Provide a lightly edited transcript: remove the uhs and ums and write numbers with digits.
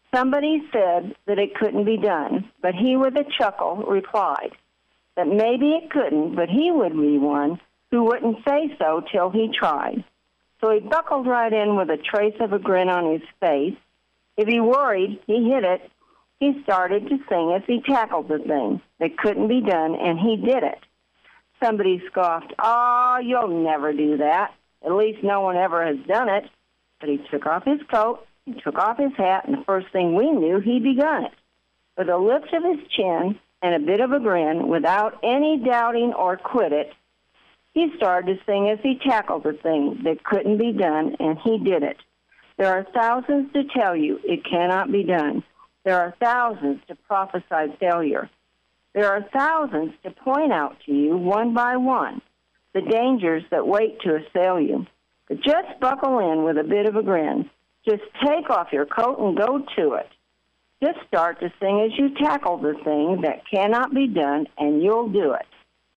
Somebody said that it couldn't be done, but he with a chuckle replied that maybe it couldn't, but he would be one who wouldn't say so till he tried. So he buckled right in with a trace of a grin on his face. If he worried, he hit it. He started to sing as he tackled the thing that couldn't be done, and he did it. Somebody scoffed, "Oh, you'll never do that. At least no one ever has done it." But he took off his coat, he took off his hat, and the first thing we knew, he'd begun it. With a lift of his chin and a bit of a grin, without any doubting or quit it, he started to sing as he tackled the thing that couldn't be done, and he did it. There are thousands to tell you it cannot be done. There are thousands to prophesy failure. There are thousands to point out to you, one by one, the dangers that wait to assail you. But just buckle in with a bit of a grin. Just take off your coat and go to it. Just start to sing as you tackle the thing that cannot be done, and you'll do it.